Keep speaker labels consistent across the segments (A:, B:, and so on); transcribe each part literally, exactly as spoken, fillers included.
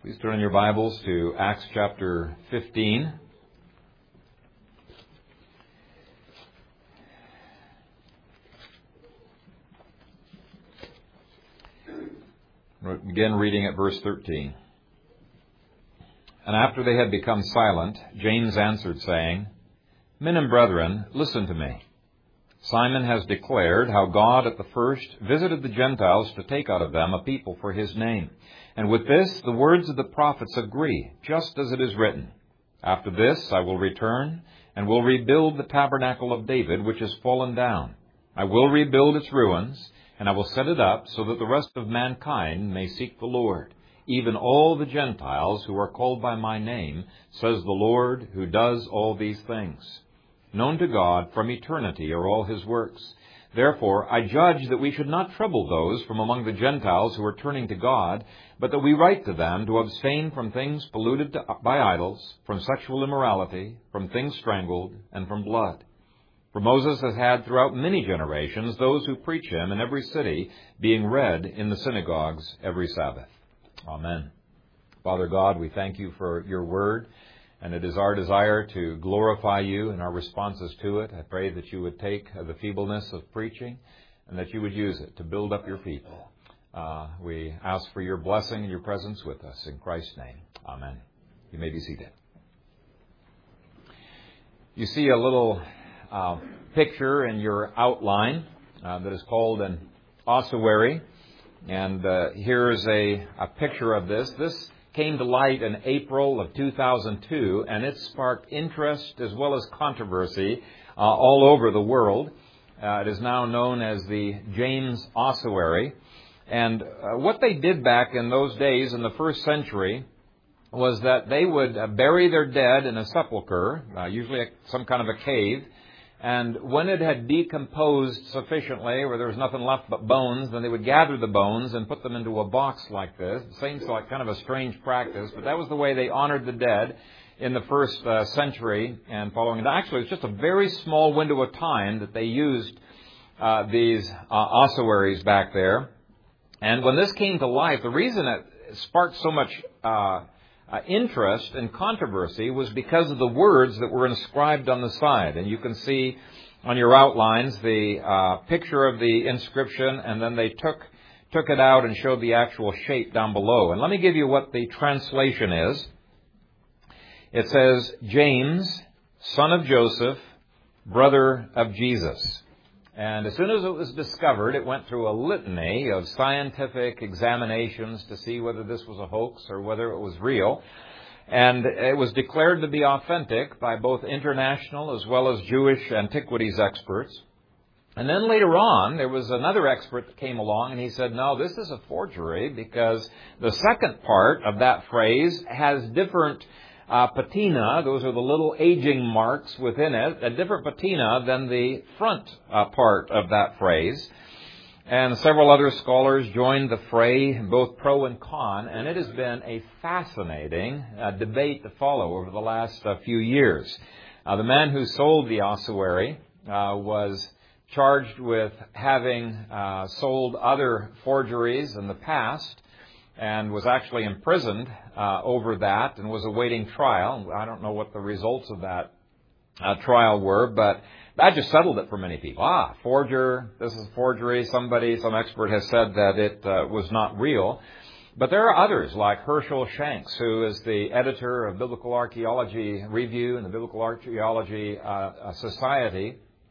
A: Please turn in your Bibles to Acts chapter fifteen. We'll begin reading at verse thirteen. And after they had become silent, James answered, saying, Men and brethren, listen to me. Simon has declared how God at the first visited the Gentiles to take out of them a people for his name. And with this, the words of the prophets agree, just as it is written. After this, I will return and will rebuild the tabernacle of David, which has fallen down. I will rebuild its ruins, and I will set it up so that the rest of mankind may seek the Lord, even all the Gentiles who are called by my name, says the Lord, who does all these things. Known to God from eternity are all his works. Therefore, I judge that we should not trouble those from among the Gentiles who are turning to God, but that we write to them to abstain from things polluted to, by idols, from sexual immorality, from things strangled, and from blood. For Moses has had throughout many generations those who preach him in every city, being read in the synagogues every Sabbath. Amen. Father God, we thank you for your word. And it is our desire to glorify you in our responses to it. I pray that you would take the feebleness of preaching and that you would use it to build up your people. Uh, we ask for your blessing and your presence with us. In Christ's name, amen. You may be seated. You see a little uh, picture in your outline uh, that is called an ossuary. And uh, here's a, a picture of this. This came to light in April of two thousand two, and it sparked interest as well as controversy uh, all over the world. Uh, it is now known as the James Ossuary. And uh, what they did back in those days in the first century was that they would uh, bury their dead in a sepulcher, uh, usually a, some kind of a cave. And when it had decomposed sufficiently, where there was nothing left but bones, then they would gather the bones and put them into a box like this. It seems like kind of a strange practice, but that was the way they honored the dead in the first uh, century and following. And actually, it was just a very small window of time that they used uh, these uh, ossuaries back there. And when this came to life, the reason it sparked so much uh Uh, interest and controversy was because of the words that were inscribed on the side. And you can see on your outlines the uh, picture of the inscription, and then they took took it out and showed the actual shape down below. And let me give you what the translation is. It says, James, son of Joseph, brother of Jesus. And as soon as it was discovered, it went through a litany of scientific examinations to see whether this was a hoax or whether it was real. And it was declared to be authentic by both international as well as Jewish antiquities experts. And then later on, there was another expert that came along and he said, no, this is a forgery because the second part of that phrase has different Uh, patina, those are the little aging marks within it, a different patina than the front uh, part of that phrase. And several other scholars joined the fray, both pro and con, and it has been a fascinating uh, debate to follow over the last uh, few years. Uh, the man who sold the ossuary uh, was charged with having uh, sold other forgeries in the past, and was actually imprisoned uh, over that and was awaiting trial. I don't know what the results of that uh, trial were, but that just settled it for many people. Ah, forger, this is forgery. Somebody, some expert has said that it uh, was not real. But there are others like Herschel Shanks, who is the editor of Biblical Archaeology Review and the Biblical Archaeology uh, Society,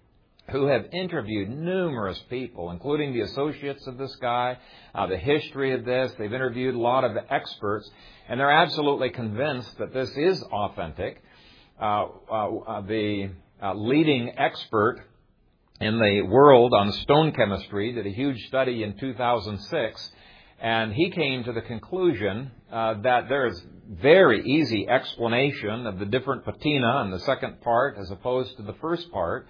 A: who have interviewed numerous people, including the associates of this guy, uh, the history of this. They've interviewed a lot of experts, and they're absolutely convinced that this is authentic. Uh, uh, the uh, leading expert in the world on stone chemistry did a huge study in two thousand six, and he came to the conclusion uh, that there is very easy explanation of the different patina in the second part as opposed to the first part.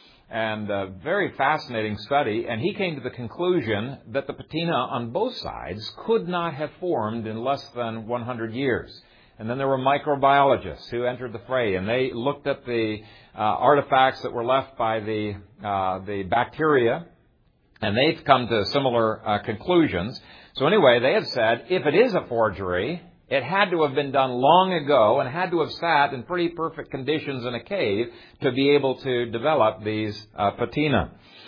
A: And a very fascinating study, and he came to the conclusion that the patina on both sides could not have formed in less than one hundred years. And then there were microbiologists who entered the fray, and they looked at the uh, artifacts that were left by the uh, the bacteria, and they've come to similar uh, conclusions. So anyway, they have said, if it is a forgery, It had to have been done long ago and had to have sat in pretty perfect conditions in a cave to be able to develop these uh, patina.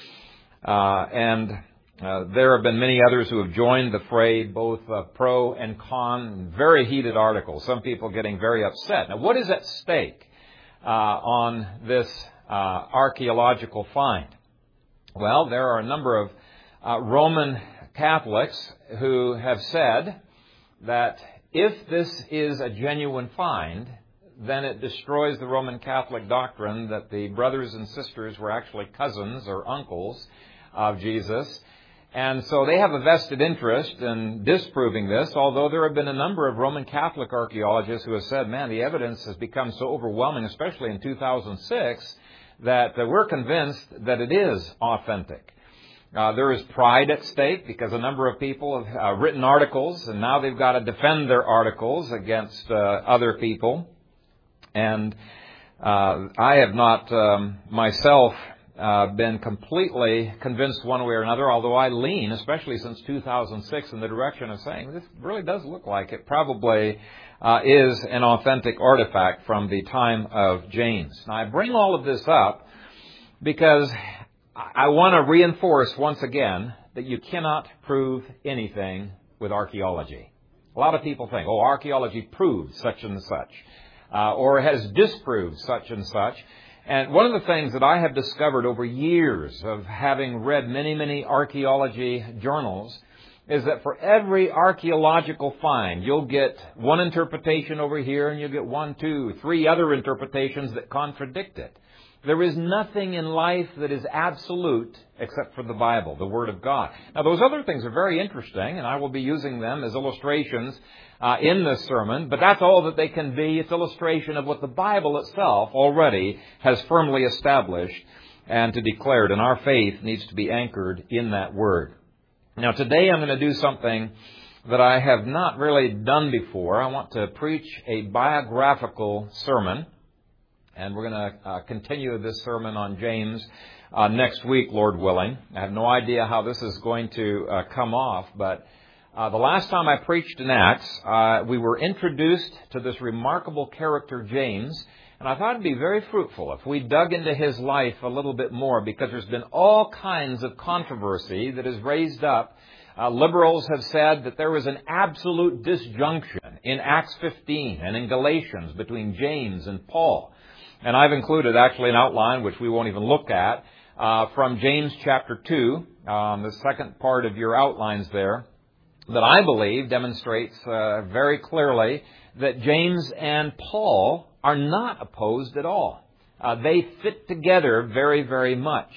A: Uh, and uh, there have been many others who have joined the fray, both uh, pro and con, very heated articles, some people getting very upset. Now, what is at stake uh, on this uh, archaeological find? Well, there are a number of uh, Roman Catholics who have said that if this is a genuine find, then it destroys the Roman Catholic doctrine that the brothers and sisters were actually cousins or uncles of Jesus. And so they have a vested interest in disproving this, although there have been a number of Roman Catholic archaeologists who have said, man, the evidence has become so overwhelming, especially in two thousand six, that uh, we're convinced that it is authentic. Uh, there is pride at stake because a number of people have uh, written articles, and now they've got to defend their articles against uh, other people. And uh, I have not um, myself uh, been completely convinced one way or another, although I lean, especially since two thousand six, in the direction of saying this really does look like it probably uh, is an authentic artifact from the time of James. Now, I bring all of this up because I want to reinforce once again that you cannot prove anything with archaeology. A lot of people think, oh, archaeology proved such and such, uh, or has disproved such and such. And one of the things that I have discovered over years of having read many, many archaeology journals is that for every archaeological find, you'll get one interpretation over here, and you'll get one, two, three other interpretations that contradict it. There is nothing in life that is absolute except for the Bible, the Word of God. Now, those other things are very interesting, and I will be using them as illustrations uh, in this sermon, but that's all that they can be. It's illustration of what the Bible itself already has firmly established and to declared, and our faith needs to be anchored in that Word. Now, today I'm going to do something that I have not really done before. I want to preach a biographical sermon. And we're going to uh, continue this sermon on James uh, next week, Lord willing. I have no idea how this is going to uh, come off, but uh, the last time I preached in Acts, uh, we were introduced to this remarkable character, James, and I thought it'd be very fruitful if we dug into his life a little bit more, because there's been all kinds of controversy that is raised up. Uh, liberals have said that there was an absolute disjunction in Acts fifteen and in Galatians between James and Paul. And I've included actually an outline, which we won't even look at, uh, from James chapter two, um, the second part of your outlines there, that I believe demonstrates uh, very clearly that James and Paul are not opposed at all. Uh, they fit together very, very much.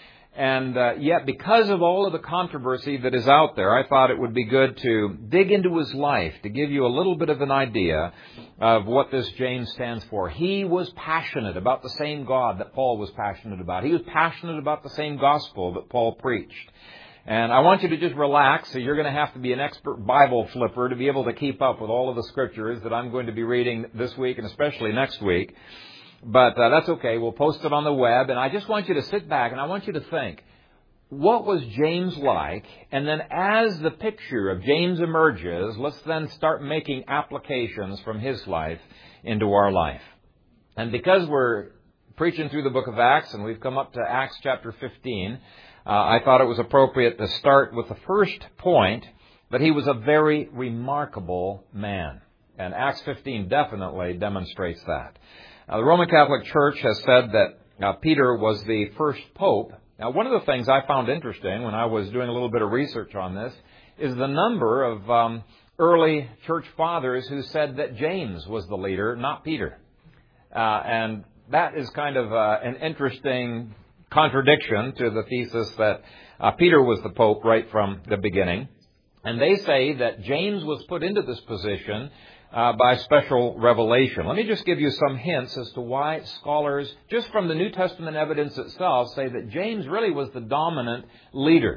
A: And uh, yet, because of all of the controversy that is out there, I thought it would be good to dig into his life to give you a little bit of an idea of what this James stands for. He was passionate about the same God that Paul was passionate about. He was passionate about the same gospel that Paul preached. And I want you to just relax. So you're going to have to be an expert Bible flipper to be able to keep up with all of the scriptures that I'm going to be reading this week and especially next week. But uh, that's okay. We'll post it on the web. And I just want you to sit back and I want you to think, what was James like? And then as the picture of James emerges, let's then start making applications from his life into our life. And because we're preaching through the book of Acts and we've come up to Acts chapter fifteen, uh, I thought it was appropriate to start with the first point, that he was a very remarkable man. And Acts fifteen definitely demonstrates that. Now, the Roman Catholic Church has said that uh, Peter was the first pope. Now, one of the things I found interesting when I was doing a little bit of research on this is the number of um, early church fathers who said that James was the leader, not Peter. Uh, and that is kind of uh, an interesting contradiction to the thesis that uh, Peter was the pope right from the beginning. And they say that James was put into this position Uh, by special revelation. Let me just give you some hints as to why scholars, just from the New Testament evidence itself, say that James really was the dominant leader.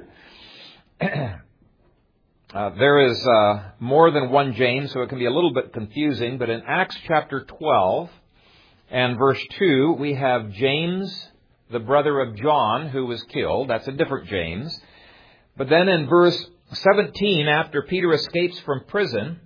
A: uh, there is uh, more than one James, so it can be a little bit confusing, but in Acts chapter twelve and verse two, we have James, the brother of John, who was killed. That's a different James. But then in verse seventeen, after Peter escapes from prison,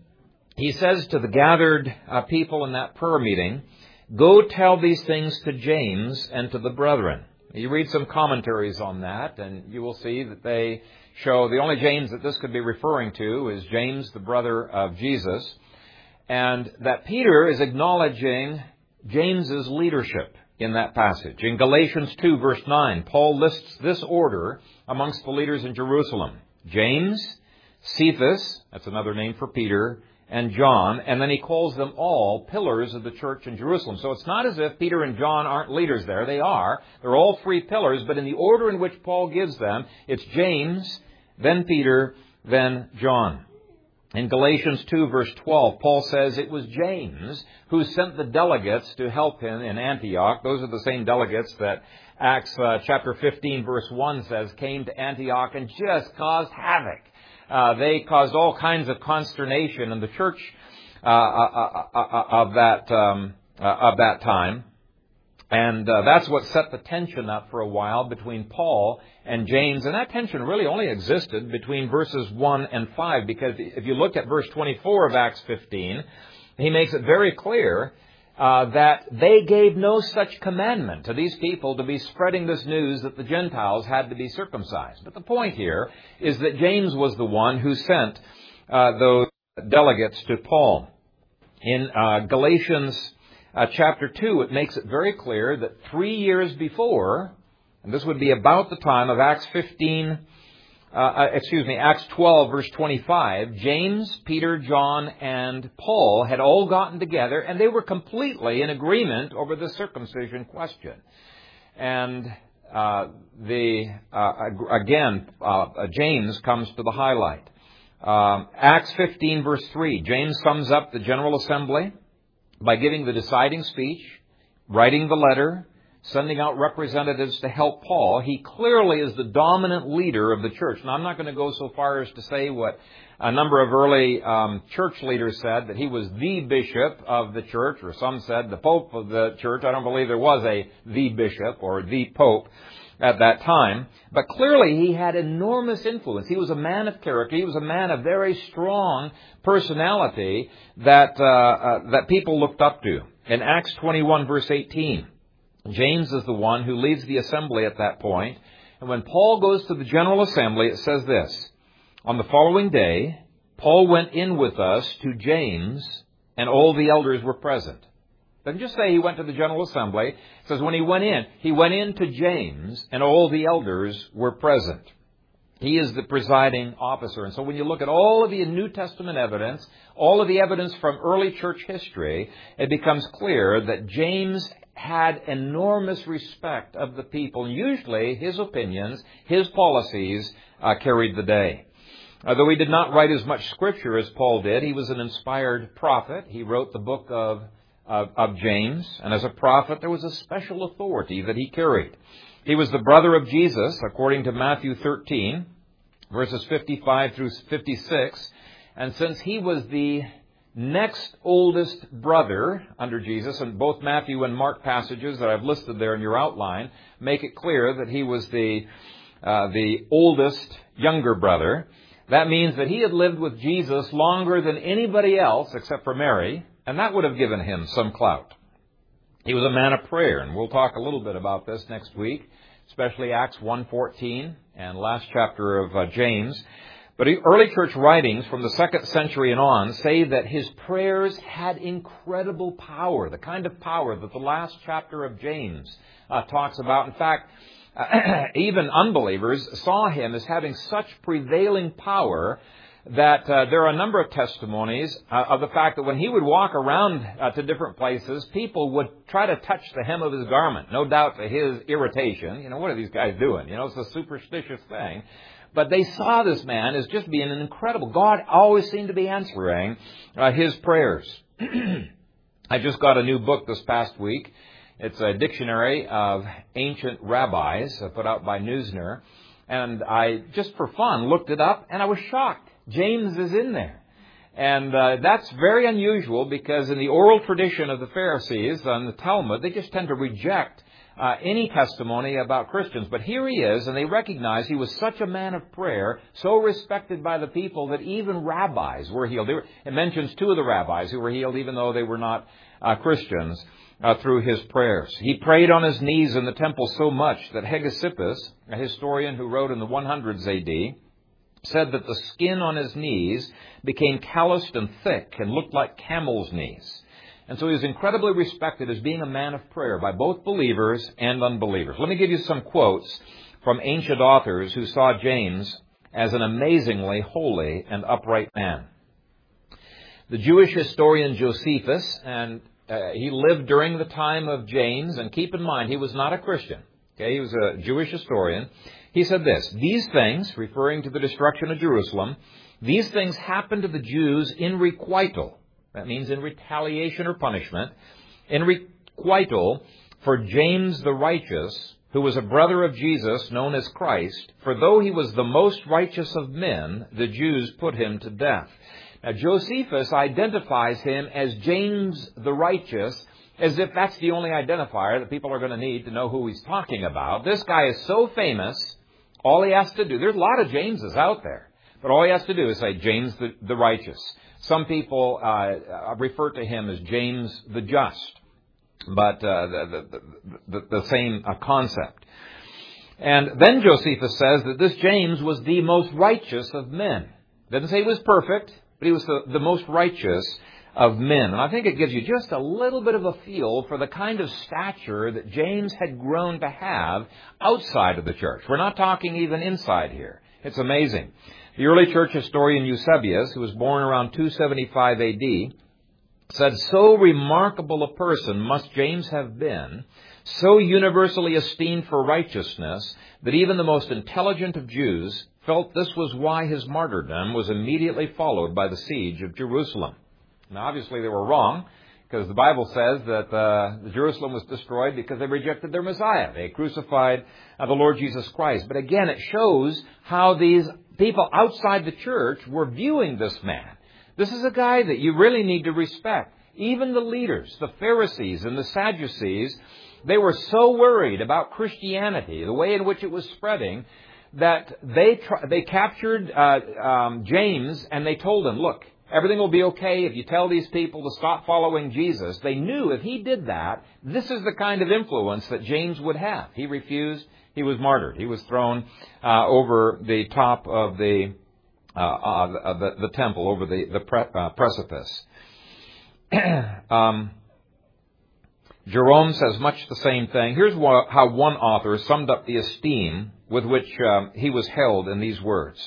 A: he says to the gathered uh, people in that prayer meeting, "Go tell these things to James and to the brethren." You read some commentaries on that, and you will see that they show the only James that this could be referring to is James, the brother of Jesus, and that Peter is acknowledging James's leadership in that passage. In Galatians two, verse nine, Paul lists this order amongst the leaders in Jerusalem: James, Cephas, that's another name for Peter, and John, and then he calls them all pillars of the church in Jerusalem. So it's not as if Peter and John aren't leaders there. They are. They're all three pillars, but in the order in which Paul gives them, it's James, then Peter, then John. In Galatians two, verse twelve, Paul says it was James who sent the delegates to help him in Antioch. Those are the same delegates that Acts uh, chapter fifteen, verse one says came to Antioch and just caused havoc. Uh, they caused all kinds of consternation in the church uh, uh, uh, uh, of that um, uh, of that time, and uh, that's what set the tension up for a while between Paul and James. And that tension really only existed between verses one and five, because if you look at verse twenty-four of Acts fifteen, he makes it very clear Uh, that they gave no such commandment to these people to be spreading this news that the Gentiles had to be circumcised. But the point here is that James was the one who sent uh, those delegates to Paul. In uh, Galatians uh, chapter two, it makes it very clear that three years before, and this would be about the time of Acts fifteen, Uh, excuse me, Acts twelve, verse twenty-five, James, Peter, John, and Paul had all gotten together, and they were completely in agreement over the circumcision question. And uh, the uh, again, uh, James comes to the highlight. Um, Acts fifteen, verse three, James sums up the General Assembly by giving the deciding speech, writing the letter, sending out representatives to help Paul. He clearly is the dominant leader of the church. Now, I'm not going to go so far as to say what a number of early um, church leaders said, that he was the bishop of the church, or some said the pope of the church. I don't believe there was a the bishop or the pope at that time. But clearly he had enormous influence. He was a man of character. He was a man of very strong personality that uh, uh, that people looked up to. In Acts twenty-one, verse eighteen, James is the one who leads the assembly at that point. And when Paul goes to the General Assembly, it says this: "On the following day, Paul went in with us to James, and all the elders were present." Doesn't just say he went to the General Assembly. It says when he went in, he went in to James, and all the elders were present. He is the presiding officer. And so when you look at all of the New Testament evidence, all of the evidence from early church history, it becomes clear that James had enormous respect of the people. Usually his opinions, his policies uh, carried the day. Although he did not write as much scripture as Paul did, he was an inspired prophet. He wrote the book of, of, of James. And as a prophet, there was a special authority that he carried. He was the brother of Jesus, according to Matthew thirteen, verses fifty-five through fifty-six. And since he was the next oldest brother under Jesus, and both Matthew and Mark passages that I've listed there in your outline make it clear that he was the uh, the oldest younger brother. That means that he had lived with Jesus longer than anybody else except for Mary, and that would have given him some clout. He was a man of prayer, and we'll talk a little bit about this next week, especially Acts one fourteen and last chapter of uh, James. But early church writings from the second century and on say that his prayers had incredible power, the kind of power that the last chapter of James uh, talks about. In fact, uh, even unbelievers saw him as having such prevailing power that uh, there are a number of testimonies uh, of the fact that when he would walk around uh, to different places, people would try to touch the hem of his garment, no doubt to his irritation. You know, what are these guys doing? You know, it's a superstitious thing. But they saw this man as just being an incredible. God always seemed to be answering uh, his prayers. I just got a new book this past week. It's a dictionary of ancient rabbis uh, put out by Neusner. And I, just for fun, looked it up, and I was shocked. James is in there. And uh, that's very unusual, because in the oral tradition of the Pharisees and the Talmud, they just tend to reject uh, any testimony about Christians. But here he is, and they recognize he was such a man of prayer, so respected by the people that even rabbis were healed. They were, it mentions two of the rabbis who were healed, even though they were not uh, Christians, uh, through his prayers. He prayed on his knees in the temple so much that Hegesippus, a historian who wrote in the one hundreds A D, said that the skin on his knees became calloused and thick and looked like camel's knees. And so he was incredibly respected as being a man of prayer by both believers and unbelievers. Let me give you some quotes from ancient authors who saw James as an amazingly holy and upright man. The Jewish historian Josephus, and uh, he lived during the time of James, and keep in mind, he was not a Christian. Okay, he was a Jewish historian. He said this: "These things," referring to the destruction of Jerusalem, "these things happened to the Jews in requital." That means in retaliation or punishment. In requital for James the righteous, who was a brother of Jesus, known as Christ. For though he was the most righteous of men, the Jews put him to death. Now, Josephus identifies him as James the righteous, as if that's the only identifier that people are going to need to know who he's talking about. This guy is so famous, all he has to do, there's a lot of Jameses out there, but all he has to do is say James the, the righteous. Some people uh, refer to him as James the just, but uh, the, the, the, the same uh, concept. And then Josephus says that this James was the most righteous of men. Doesn't say he was perfect, but he was the, the most righteous of men. And I think it gives you just a little bit of a feel for the kind of stature that James had grown to have outside of the church. We're not talking even inside here. It's amazing. The early church historian Eusebius, who was born around two seventy-five A D, said, "So remarkable a person must James have been, so universally esteemed for righteousness, that even the most intelligent of Jews felt this was why his martyrdom was immediately followed by the siege of Jerusalem." Now, obviously, they were wrong, because the Bible says that uh, Jerusalem was destroyed because they rejected their Messiah. They crucified uh, the Lord Jesus Christ. But again, it shows how these people outside the church were viewing this man. This is a guy that you really need to respect. Even the leaders, the Pharisees and the Sadducees, they were so worried about Christianity, the way in which it was spreading, that they tr- they captured uh, um, James and they told him, "Look, everything will be okay if you tell these people to stop following Jesus." They knew if he did that, this is the kind of influence that James would have. He refused. He was martyred. He was thrown uh, over the top of the uh, uh, the, the temple, over the, the pre- uh, precipice. um, Jerome says much the same thing. Here's wh- how one author summed up the esteem with which um, he was held in these words: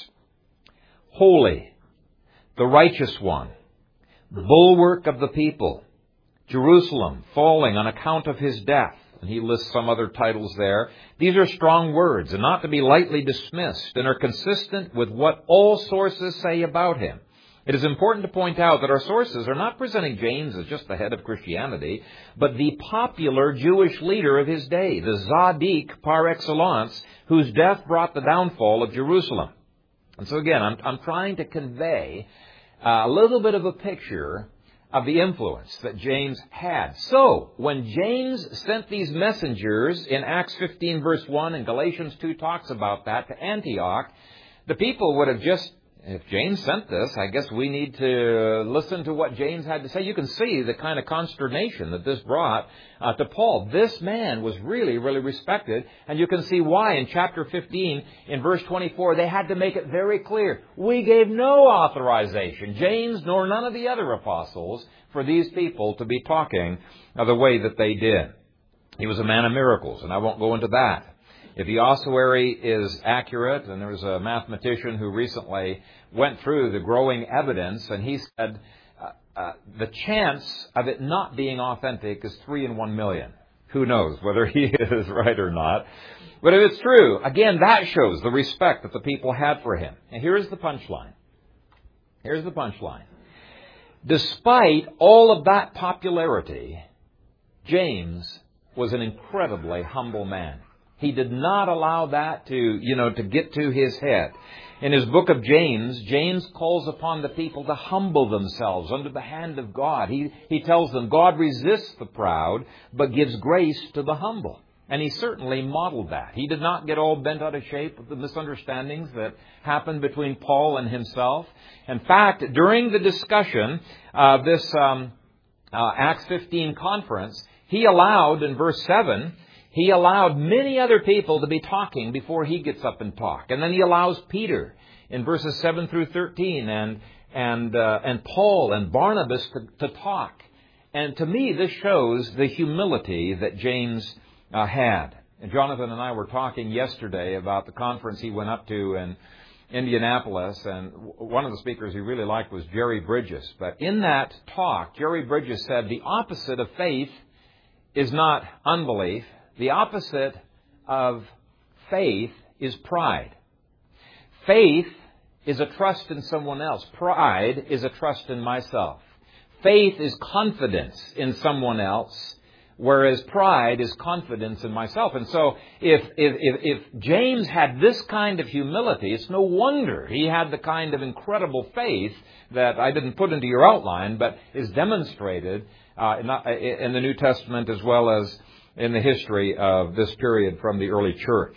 A: "Holy, the righteous one, bulwark of the people, Jerusalem falling on account of his death." And he lists some other titles there. These are strong words and not to be lightly dismissed, and are consistent with what all sources say about him. It is important to point out that our sources are not presenting James as just the head of Christianity, but the popular Jewish leader of his day, the Tzaddik par excellence, whose death brought the downfall of Jerusalem. And so again, I'm, I'm trying to convey a little bit of a picture of the influence that James had. So, when James sent these messengers in Acts fifteen verse one, and Galatians two talks about that, to Antioch, the people would have just, if James sent this, I guess we need to listen to what James had to say. You can see the kind of consternation that this brought uh, to Paul. This man was really, really respected, and you can see why in chapter fifteen, in verse twenty-four, they had to make it very clear. We gave no authorization, James nor none of the other apostles, for these people to be talking uh, the way that they did. He was a man of miracles, and I won't go into that. If the ossuary is accurate, and there was a mathematician who recently went through the growing evidence, and he said uh, uh, the chance of it not being authentic is three in one million. Who knows whether he is right or not. But if it's true, again, that shows the respect that the people had for him. And here's the punchline. Here's the punchline. Despite all of that popularity, James was an incredibly humble man. He did not allow that to, you know, to get to his head. In his book of James, James calls upon the people to humble themselves under the hand of God. He, he tells them God resists the proud, but gives grace to the humble. And he certainly modeled that. He did not get all bent out of shape with the misunderstandings that happened between Paul and himself. In fact, during the discussion of this um, uh, Acts fifteen conference, he allowed, in verse seven, he allowed many other people to be talking before he gets up and talk. And then he allows Peter in verses seven through thirteen and and uh, and Paul and Barnabas to, to talk. And to me, this shows the humility that James uh, had. And Jonathan and I were talking yesterday about the conference he went up to in Indianapolis, and one of the speakers he really liked was Jerry Bridges. But in that talk, Jerry Bridges said the opposite of faith is not unbelief. The opposite of faith is pride. Faith is a trust in someone else. Pride is a trust in myself. Faith is confidence in someone else, whereas pride is confidence in myself. And so if, if, if, if James had this kind of humility, it's no wonder he had the kind of incredible faith that I didn't put into your outline, but is demonstrated uh, in, in the New Testament as well as in the history of this period from the early church.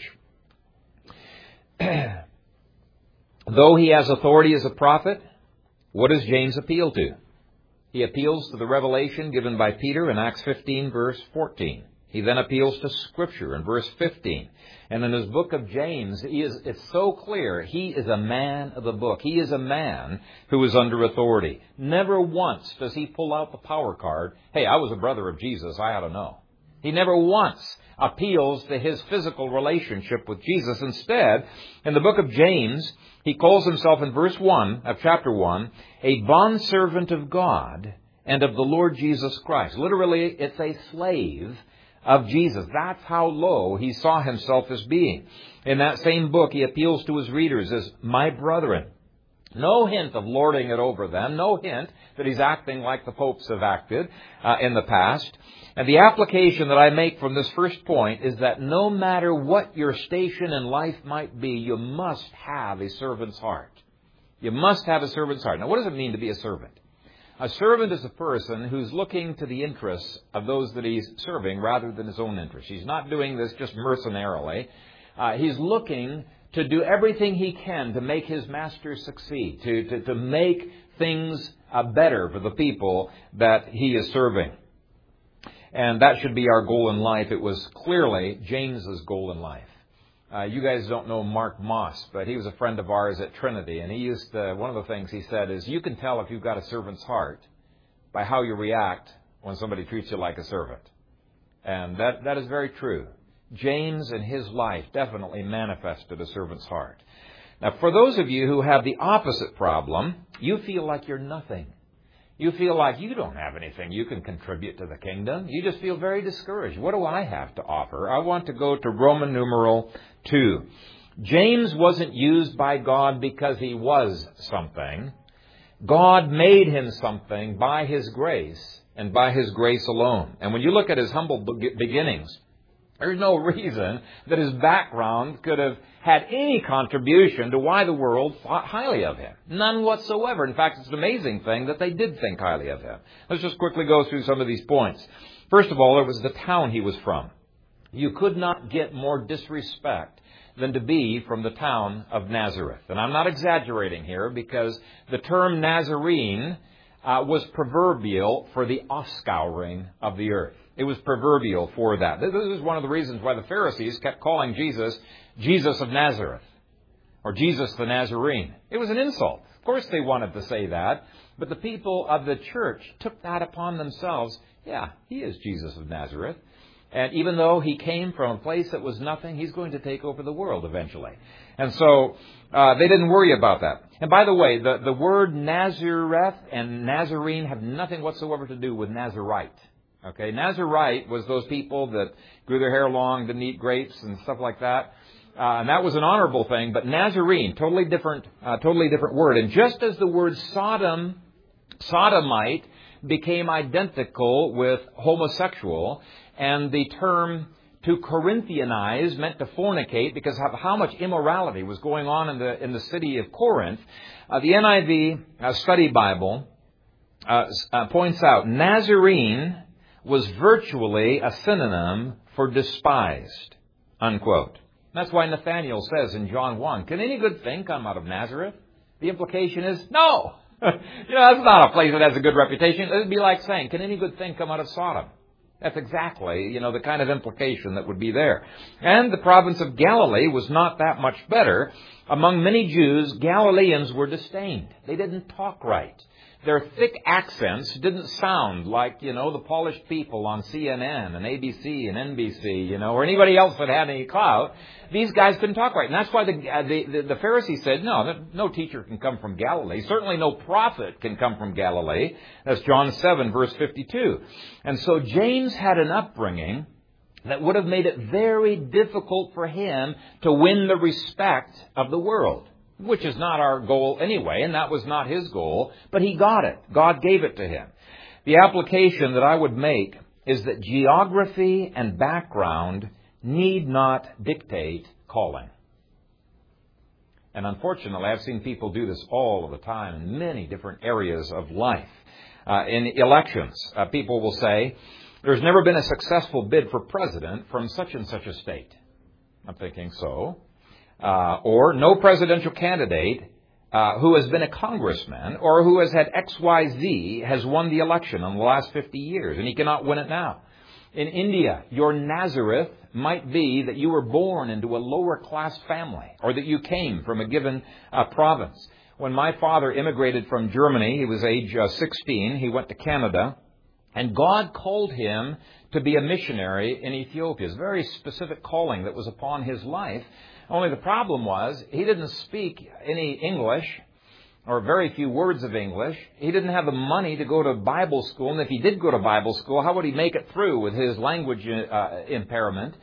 A: Though he has authority as a prophet, what does James appeal to? He appeals to the revelation given by Peter in Acts fifteen, verse fourteen. He then appeals to Scripture in verse fifteen. And in his book of James, he is, it's so clear, he is a man of the book. He is a man who is under authority. Never once does he pull out the power card, hey, I was a brother of Jesus, I ought to know. He never once appeals to his physical relationship with Jesus. Instead, in the book of James, he calls himself in verse one of chapter one, a bondservant of God and of the Lord Jesus Christ. Literally, it's a slave of Jesus. That's how low he saw himself as being. In that same book, he appeals to his readers as my brethren. No hint of lording it over them. No hint that he's acting like the popes have acted uh, in the past. And the application that I make from this first point is that no matter what your station in life might be, you must have a servant's heart. You must have a servant's heart. Now, what does it mean to be a servant? A servant is a person who's looking to the interests of those that he's serving rather than his own interests. He's not doing this just mercenarily. Uh, he's looking to do everything he can to make his master succeed, to, to, to make things uh, better for the people that he is serving. And that should be our goal in life. It was clearly James's goal in life. Uh, you guys don't know Mark Moss, but he was a friend of ours at Trinity. And he used to, one of the things he said is, you can tell if you've got a servant's heart by how you react when somebody treats you like a servant. And that, that is very true. James in his life definitely manifested a servant's heart. Now, for those of you who have the opposite problem, you feel like you're nothing. You feel like you don't have anything you can contribute to the kingdom. You just feel very discouraged. What do I have to offer? I want to go to Roman numeral two. James wasn't used by God because he was something. God made him something by his grace and by his grace alone. And when you look at his humble beginnings, there's no reason that his background could have had any contribution to why the world thought highly of him. None whatsoever. In fact, it's an amazing thing that they did think highly of him. Let's just quickly go through some of these points. First of all, it was the town he was from. You could not get more disrespect than to be from the town of Nazareth. And I'm not exaggerating here, because the term Nazarene uh, was proverbial for the offscouring of the earth. It was proverbial for that. This is one of the reasons why the Pharisees kept calling Jesus Jesus of Nazareth, or Jesus the Nazarene. It was an insult. Of course they wanted to say that, but the people of the church took that upon themselves. Yeah, he is Jesus of Nazareth. And even though he came from a place that was nothing, he's going to take over the world eventually. And so uh, they didn't worry about that. And by the way, the, the word Nazareth and Nazarene have nothing whatsoever to do with Nazarite. Okay, Nazarite was those people that grew their hair long, didn't eat grapes and stuff like that. Uh, and that was an honorable thing. But Nazarene, totally different, uh, totally different word. And just as the word Sodom, sodomite, became identical with homosexual, and the term to Corinthianize meant to fornicate because of how much immorality was going on in the in the city of Corinth, uh, the N I V uh, Study Bible uh, uh, points out Nazarene was virtually a synonym for despised, unquote. That's why Nathanael says in John one, can any good thing come out of Nazareth? The implication is, no. you know, that's not a place that has a good reputation. It would be like saying, can any good thing come out of Sodom? That's exactly, you know, the kind of implication that would be there. And the province of Galilee was not that much better. Among many Jews, Galileans were disdained. They didn't talk right. Their thick accents didn't sound like, you know, the polished people on C N N and A B C and N B C, you know, or anybody else that had any clout. These guys couldn't talk right. And that's why the, uh, the, the, the Pharisees said, no, no teacher can come from Galilee. Certainly no prophet can come from Galilee. That's John seven, verse fifty-two. And so James had an upbringing that would have made it very difficult for him to win the respect of the world, which is not our goal anyway, and that was not his goal, but he got it. God gave it to him. The application that I would make is that geography and background need not dictate calling. And unfortunately, I've seen people do this all of the time in many different areas of life. Uh, in elections, uh, people will say, there's never been a successful bid for president from such and such a state. I'm thinking, so? Uh, or no presidential candidate uh, who has been a congressman or who has had X Y Z has won the election in the last fifty years, and he cannot win it now. In India, your Nazareth might be that you were born into a lower class family or that you came from a given uh, province. When my father immigrated from Germany, he was age uh, sixteen, he went to Canada, and God called him to be a missionary in Ethiopia. It's a very specific calling that was upon his life. Only the problem was he didn't speak any English or very few words of English. He didn't have the money to go to Bible school. And if he did go to Bible school, how would he make it through with his language uh, impairment?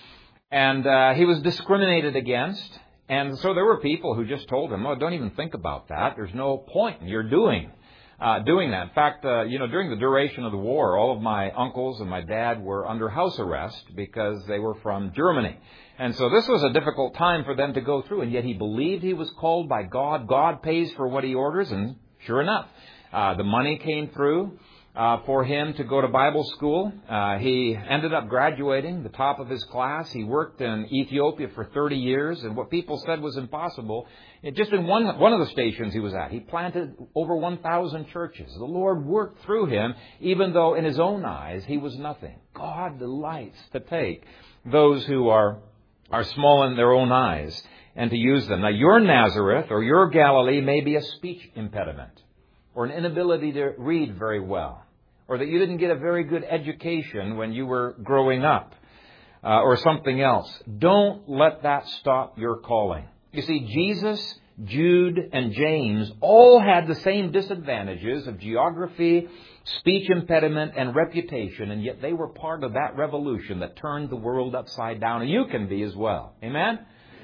A: And uh, he was discriminated against. And so there were people who just told him, oh, don't even think about that. There's no point in your doing uh, doing that. In fact, uh, you know, during the duration of the war, all of my uncles and my dad were under house arrest because they were from Germany. And so this was a difficult time for them to go through. And yet he believed he was called by God. God pays for what he orders. And sure enough, uh, the money came through uh, for him to go to Bible school. Uh, he ended up graduating the top of his class. He worked in Ethiopia for thirty years. And what people said was impossible. It, just in one, one of the stations he was at, he planted over one thousand churches. The Lord worked through him, even though in his own eyes he was nothing. God delights to take those who are are small in their own eyes and to use them. Now, your Nazareth or your Galilee may be a speech impediment or an inability to read very well or that you didn't get a very good education when you were growing up uh, or something else. Don't let that stop your calling. You see, Jesus, Jude, and James all had the same disadvantages of geography, speech impediment, and reputation, and yet they were part of that revolution that turned the world upside down, and you can be as well. Amen?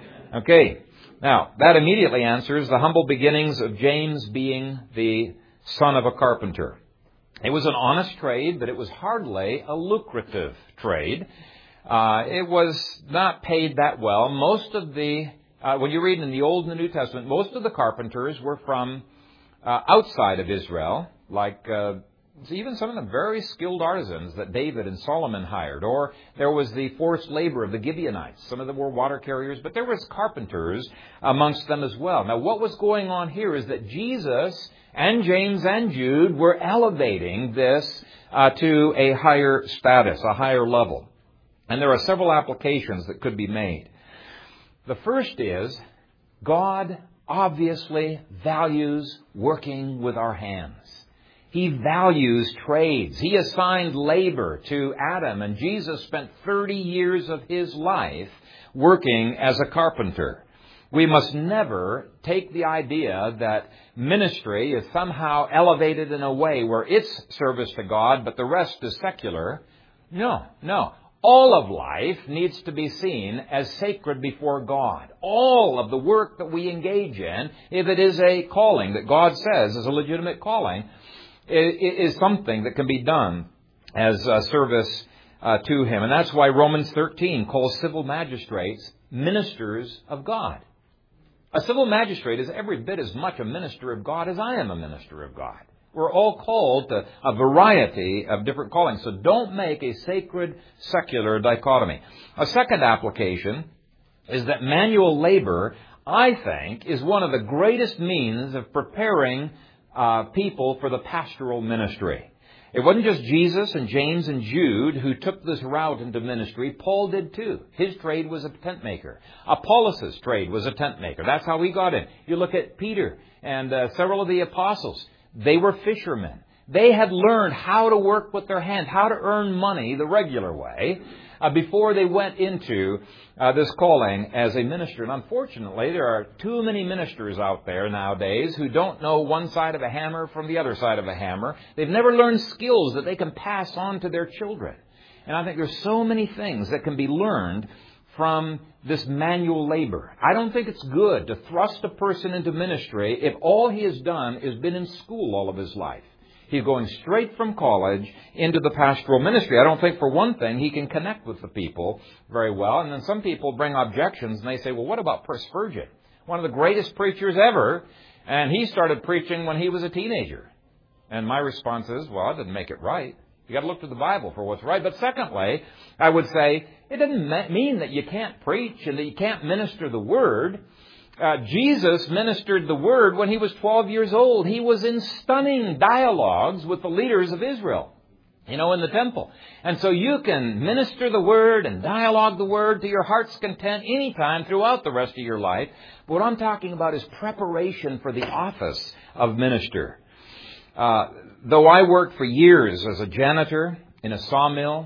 A: Okay. Now, that immediately answers the humble beginnings of James being the son of a carpenter. It was an honest trade, but it was hardly a lucrative trade. Uh, it was not paid that well. Most of the, uh, when you read in the Old and the New Testament, most of the carpenters were from uh, outside of Israel, like uh, even some of the very skilled artisans that David and Solomon hired. Or there was the forced labor of the Gibeonites. Some of them were water carriers, but there was carpenters amongst them as well. Now, what was going on here is that Jesus and James and Jude were elevating this uh, to a higher status, a higher level. And there are several applications that could be made. The first is, God obviously values working with our hands. He values trades. He assigned labor to Adam, and Jesus spent thirty years of his life working as a carpenter. We must never take the idea that ministry is somehow elevated in a way where it's service to God, but the rest is secular. No, no. All of life needs to be seen as sacred before God. All of the work that we engage in, if it is a calling that God says is a legitimate calling, is something that can be done as a service uh, to Him. And that's why Romans thirteen calls civil magistrates ministers of God. A civil magistrate is every bit as much a minister of God as I am a minister of God. We're all called to a variety of different callings. So don't make a sacred secular dichotomy. A second application is that manual labor, I think, is one of the greatest means of preparing uh, people for the pastoral ministry. It wasn't just Jesus and James and Jude who took this route into ministry. Paul did too. His trade was a tent maker. Apollos' trade was a tent maker. That's how he got in. You look at Peter and uh, several of the apostles. They were fishermen. They had learned how to work with their hands, how to earn money the regular way, uh, before they went into uh, this calling as a minister. And unfortunately, there are too many ministers out there nowadays who don't know one side of a hammer from the other side of a hammer. They've never learned skills that they can pass on to their children. And I think there's so many things that can be learned from this manual labor. I don't think it's good to thrust a person into ministry if all he has done is been in school all of his life. He's going straight from college into the pastoral ministry. I don't think, for one thing, he can connect with the people very well. And then some people bring objections and they say, well, what about Spurgeon? One of the greatest preachers ever. And he started preaching when he was a teenager. And my response is, well, it didn't make it right. You got to look to the Bible for what's right. But secondly, I would say it doesn't mean that you can't preach and that you can't minister the Word. Uh, Jesus ministered the Word when he was twelve years old. He was in stunning dialogues with the leaders of Israel, you know, in the temple. And so you can minister the Word and dialogue the Word to your heart's content anytime throughout the rest of your life. But what I'm talking about is preparation for the office of minister. Uh, though I worked for years as a janitor in a sawmill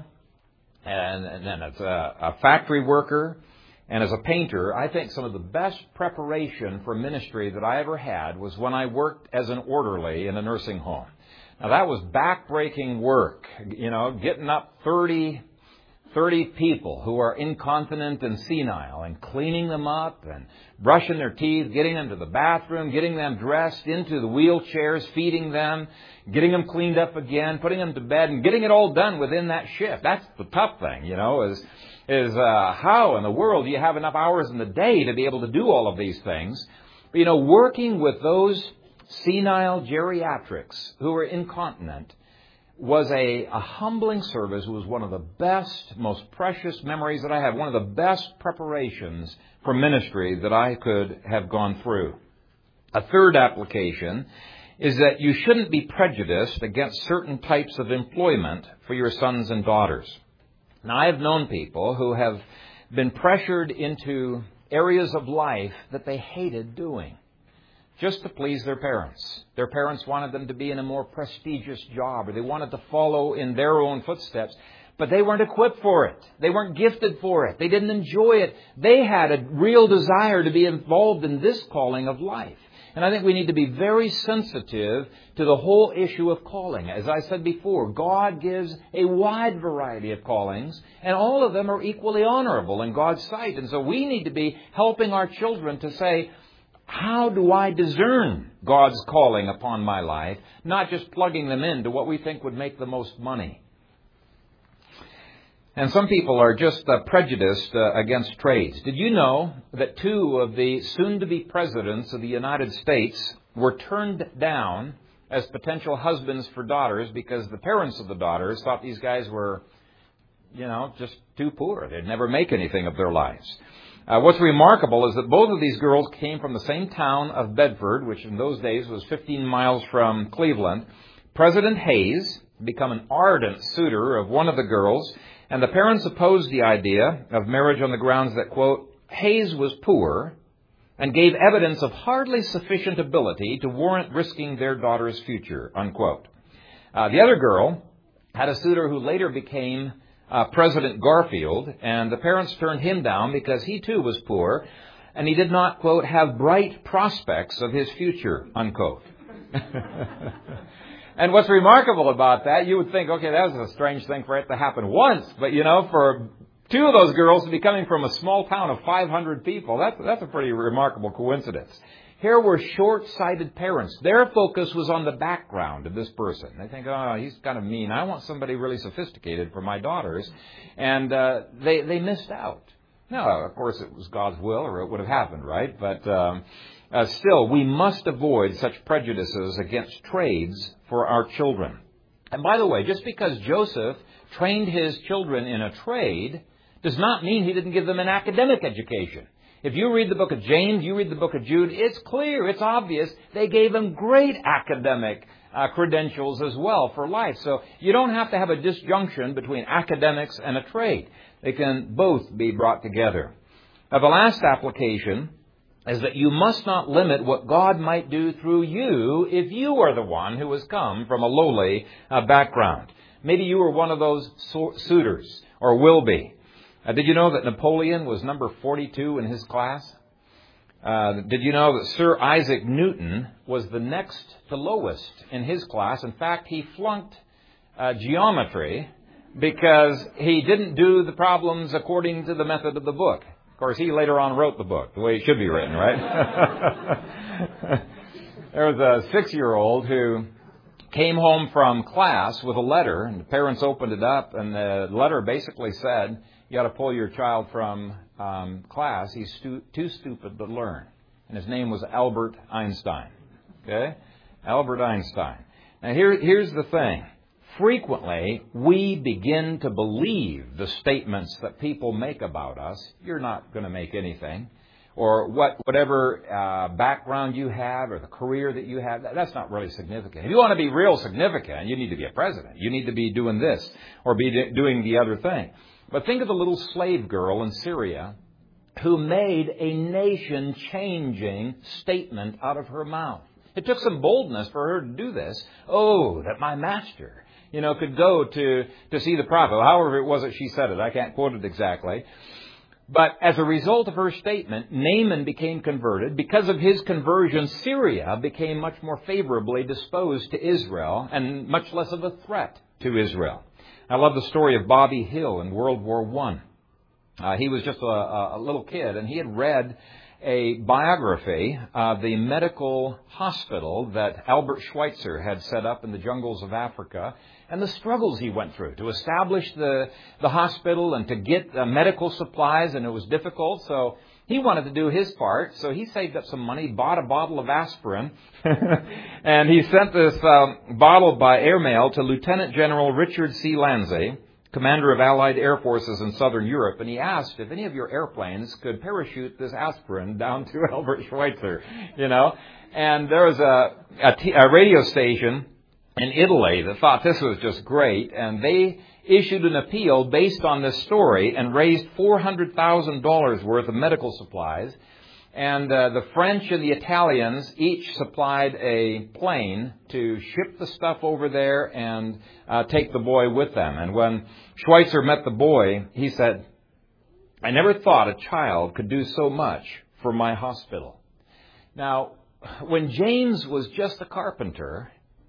A: and, and then as a, a factory worker, and as a painter, I think some of the best preparation for ministry that I ever had was when I worked as an orderly in a nursing home. Now, that was back-breaking work, you know, getting up thirty, thirty people who are incontinent and senile and cleaning them up and brushing their teeth, getting them to the bathroom, getting them dressed into the wheelchairs, feeding them, getting them cleaned up again, putting them to bed, and getting it all done within that shift. That's the tough thing, you know, is... is uh, how in the world do you have enough hours in the day to be able to do all of these things? But, you know, working with those senile geriatrics who were incontinent was a, a humbling service. It was one of the best, most precious memories that I have, one of the best preparations for ministry that I could have gone through. A third application is that you shouldn't be prejudiced against certain types of employment for your sons and daughters. Now, I have known people who have been pressured into areas of life that they hated doing just to please their parents. Their parents wanted them to be in a more prestigious job, or they wanted to follow in their own footsteps, but they weren't equipped for it. They weren't gifted for it. They didn't enjoy it. They had a real desire to be involved in this calling of life. And I think we need to be very sensitive to the whole issue of calling. As I said before, God gives a wide variety of callings, and all of them are equally honorable in God's sight. And so we need to be helping our children to say, how do I discern God's calling upon my life, not just plugging them into what we think would make the most money. And some people are just uh, prejudiced uh, against trades. Did you know that two of the soon-to-be presidents of the United States were turned down as potential husbands for daughters because the parents of the daughters thought these guys were, you know, just too poor. They'd never make anything of their lives. Uh, what's remarkable is that both of these girls came from the same town of Bedford, which in those days was fifteen miles from Cleveland. President Hayes became an ardent suitor of one of the girls, and the parents opposed the idea of marriage on the grounds that, quote, Hayes was poor and gave evidence of hardly sufficient ability to warrant risking their daughter's future, unquote. Uh, the other girl had a suitor who later became uh, President Garfield, and the parents turned him down because he too was poor, and he did not, quote, have bright prospects of his future, unquote. And what's remarkable about that, you would think, okay, that was a strange thing for it to happen once. But, you know, for two of those girls to be coming from a small town of five hundred people, that's, that's a pretty remarkable coincidence. Here were short-sighted parents. Their focus was on the background of this person. They think, oh, he's kind of mean. I want somebody really sophisticated for my daughters. And uh, they, they missed out. Now, of course, it was God's will, or it would have happened, right? But um, Uh, still, we must avoid such prejudices against trades for our children. And by the way, just because Joseph trained his children in a trade does not mean he didn't give them an academic education. If you read the book of James, you read the book of Jude, it's clear, it's obvious, they gave them great academic uh, credentials as well for life. So you don't have to have a disjunction between academics and a trade. They can both be brought together. Now, the last application is that you must not limit what God might do through you if you are the one who has come from a lowly uh, background. Maybe you were one of those so- suitors, or will be. Uh, did you know that Napoleon was number forty-two in his class? Uh, did you know that Sir Isaac Newton was the next to lowest in his class? In fact, he flunked uh, geometry because he didn't do the problems according to the method of the book. Of course, he later on wrote the book the way it should be written, right? There was a six-year-old who came home from class with a letter, and the parents opened it up, and the letter basically said, you got to pull your child from um, class. He's stu- too stupid to learn. And his name was Albert Einstein. Okay? Albert Einstein. Now, here, here's the thing. Frequently, we begin to believe the statements that people make about us. You're not going to make anything. Or what, whatever uh, background you have or the career that you have, that's not really significant. If you want to be real significant, you need to be a president. You need to be doing this or be doing the other thing. But think of the little slave girl in Syria who made a nation-changing statement out of her mouth. It took some boldness for her to do this. Oh, that my master, you know, could go to, to see the prophet. However it was that she said it. I can't quote it exactly. But as a result of her statement, Naaman became converted. Because of his conversion, Syria became much more favorably disposed to Israel and much less of a threat to Israel. I love the story of Bobby Hill in World War One. Uh, he was just a, a little kid, and he had read a biography of the medical hospital that Albert Schweitzer had set up in the jungles of Africa, and the struggles he went through to establish the, the hospital and to get uh, medical supplies, and it was difficult. So he wanted to do his part, so he saved up some money, bought a bottle of aspirin, and he sent this um, bottle by airmail to Lieutenant General Richard C. Lanzey, commander of Allied Air Forces in Southern Europe, and he asked if any of your airplanes could parachute this aspirin down to Albert Schweitzer, you know. And there was a, a, t- a radio station in Italy that thought this was just great, and they issued an appeal based on this story and raised four hundred thousand dollars worth of medical supplies. And uh, the French and the Italians each supplied a plane to ship the stuff over there and uh, take the boy with them. And when Schweitzer met the boy, he said, I never thought a child could do so much for my hospital. Now, when James was just a carpenter,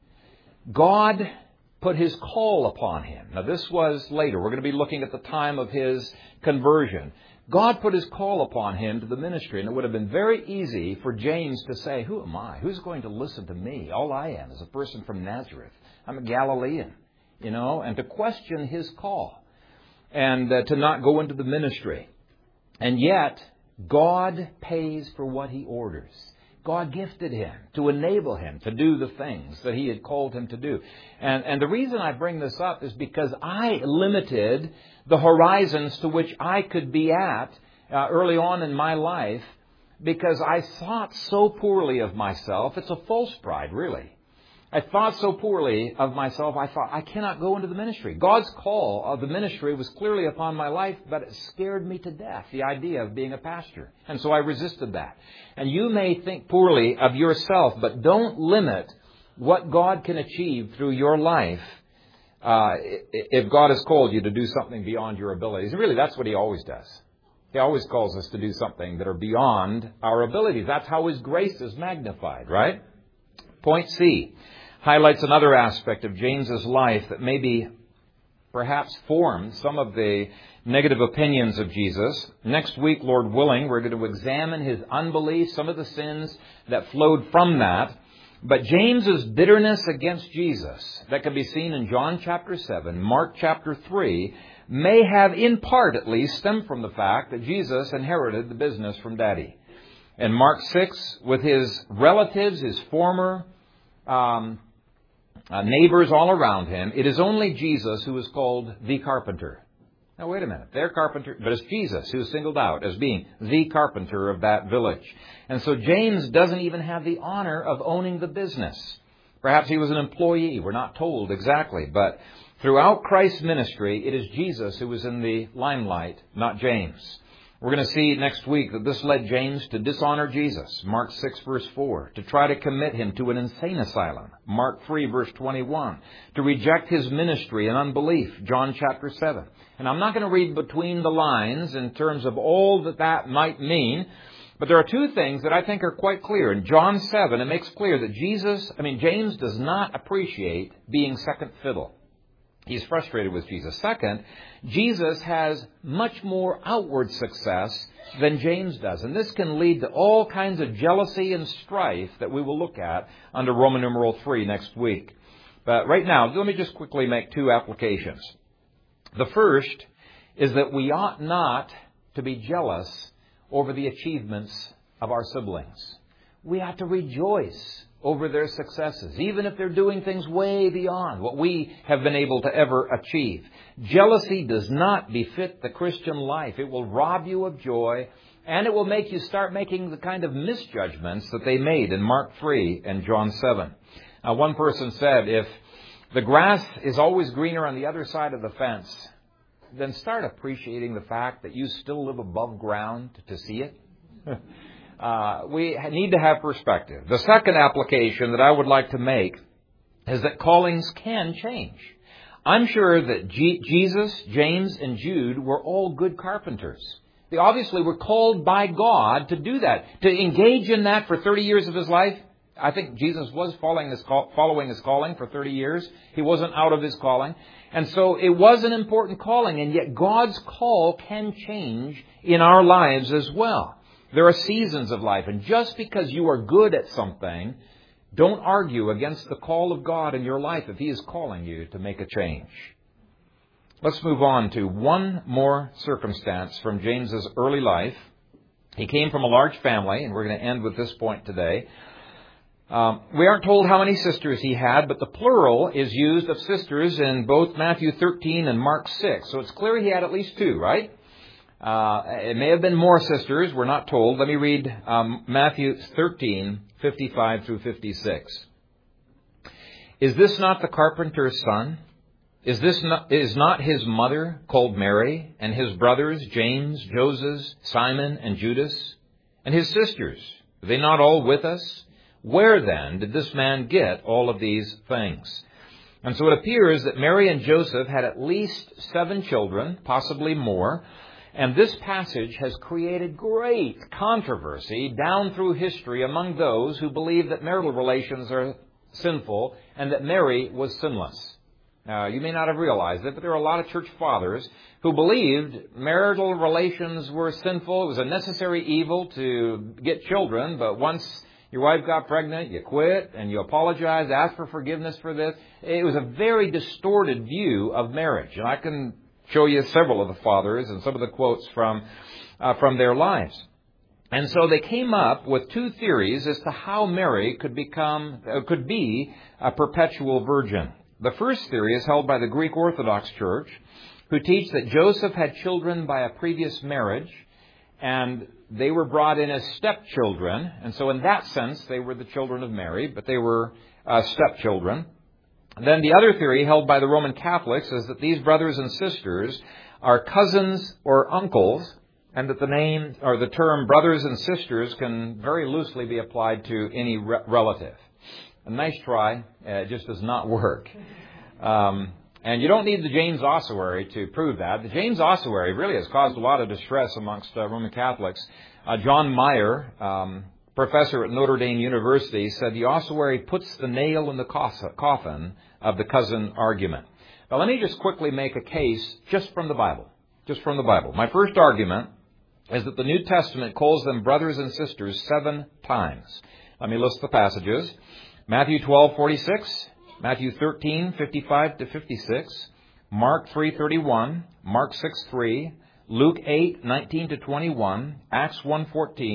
A: God put his call upon him. Now, this was later. We're going to be looking at the time of his conversion. God put his call upon him to the ministry, and it would have been very easy for James to say, who am I? Who's going to listen to me? All I am is a person from Nazareth. I'm a Galilean, you know, and to question his call and uh, to not go into the ministry. And yet, God pays for what he orders. God gifted him to enable him to do the things that he had called him to do. And, and the reason I bring this up is because I limited the horizons to which I could be at uh, early on in my life because I thought so poorly of myself. It's a false pride, really. I thought so poorly of myself, I thought, I cannot go into the ministry. God's call of the ministry was clearly upon my life, but it scared me to death, the idea of being a pastor. And so I resisted that. And you may think poorly of yourself, but don't limit what God can achieve through your life uh, if God has called you to do something beyond your abilities. And really, that's what he always does. He always calls us to do something that are beyond our abilities. That's how his grace is magnified, right? Point C highlights another aspect of James's life that maybe perhaps formed some of the negative opinions of Jesus. Next week, Lord willing, we're going to examine his unbelief, some of the sins that flowed from that. But James's bitterness against Jesus, that can be seen in John chapter seven, Mark chapter three, may have in part at least stemmed from the fact that Jesus inherited the business from Daddy. In Mark six, with his relatives, his former um, uh, neighbors all around him, it is only Jesus who is called the carpenter. Now, wait a minute. They're carpenter, but it's Jesus who is singled out as being the carpenter of that village. And so James doesn't even have the honor of owning the business. Perhaps he was an employee. We're not told exactly. But throughout Christ's ministry, it is Jesus who was in the limelight, not James. We're going to see next week that this led James to dishonor Jesus, Mark six, verse four, to try to commit him to an insane asylum, Mark three, verse twenty-one, to reject his ministry in unbelief, John chapter seven. And I'm not going to read between the lines in terms of all that that might mean, but there are two things that I think are quite clear. In John seven, it makes clear that Jesus, I mean, James does not appreciate being second fiddle. He's frustrated with Jesus. Second, Jesus has much more outward success than James does. And this can lead to all kinds of jealousy and strife that we will look at under Roman numeral three next week. But right now, let me just quickly make two applications. The first is that we ought not to be jealous over the achievements of our siblings. We ought to rejoice over their successes, even if they're doing things way beyond what we have been able to ever achieve. Jealousy does not befit the Christian life. It will rob you of joy, and it will make you start making the kind of misjudgments that they made in Mark three and John seven. Now, one person said, if the grass is always greener on the other side of the fence, then start appreciating the fact that you still live above ground to see it. Uh, we need to have perspective. The second application that I would like to make is that callings can change. I'm sure that G- Jesus, James, and Jude were all good carpenters. They obviously were called by God to do that, to engage in that for thirty years of his life. I think Jesus was following his, call, following his calling for thirty years. He wasn't out of his calling. And so it was an important calling, and yet God's call can change in our lives as well. There are seasons of life, and just because you are good at something, don't argue against the call of God in your life if He is calling you to make a change. Let's move on to one more circumstance from James's early life. He came from a large family, and we're going to end with this point today. Um, we aren't told how many sisters he had, but the plural is used of sisters in both Matthew thirteen and Mark six. So it's clear he had at least two, right? Uh, it may have been more sisters. We're not told. Let me read um, Matthew thirteen, fifty-five through fifty-six. Is this not the carpenter's son? Is this not, is not his mother called Mary, and his brothers James, Joseph, Simon, and Judas? And his sisters, are they not all with us? Where then did this man get all of these things? And so it appears that Mary and Joseph had at least seven children, possibly more. And this passage has created great controversy down through history among those who believe that marital relations are sinful and that Mary was sinless. Now, you may not have realized it, but there are a lot of church fathers who believed marital relations were sinful. It was a necessary evil to get children, but once your wife got pregnant, you quit and you apologize, ask for forgiveness for this. It was a very distorted view of marriage. And I can show you several of the fathers and some of the quotes from uh, from their lives. And so they came up with two theories as to how Mary could become uh, could be a perpetual virgin. The first theory is held by the Greek Orthodox Church, who teach that Joseph had children by a previous marriage, and they were brought in as stepchildren. And so in that sense, they were the children of Mary, but they were uh, stepchildren. Then the other theory held by the Roman Catholics is that these brothers and sisters are cousins or uncles, and that the name or the term brothers and sisters can very loosely be applied to any re- relative. A nice try. Uh, it just does not work. Um, and you don't need the James Ossuary to prove that. The James Ossuary really has caused a lot of distress amongst uh, Roman Catholics. Uh, John Meyer, um, professor at Notre Dame University, said the ossuary puts the nail in the coffin of the cousin argument. Now, let me just quickly make a case just from the Bible. Just from the Bible. My first argument is that the New Testament calls them brothers and sisters seven times. Let me list the passages. Matthew twelve, forty-six, Matthew thirteen, fifty-five to fifty-six, Mark three, thirty-one, Mark six, three, Luke eight, nineteen to twenty-one, Acts one, fourteen,